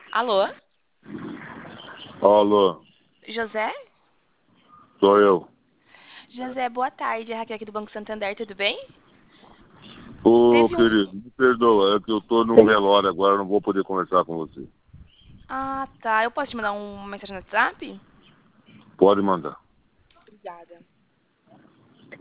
Alô? Alô, José? sou eu. José, boa tarde. É a Raquel aqui do Banco Santander, tudo bem? Ô, Teve um. querido, me perdoa, é que eu tô num velório agora, não vou poder conversar com você. Ah, tá. Eu posso te mandar uma mensagem no WhatsApp? Pode mandar. Obrigada.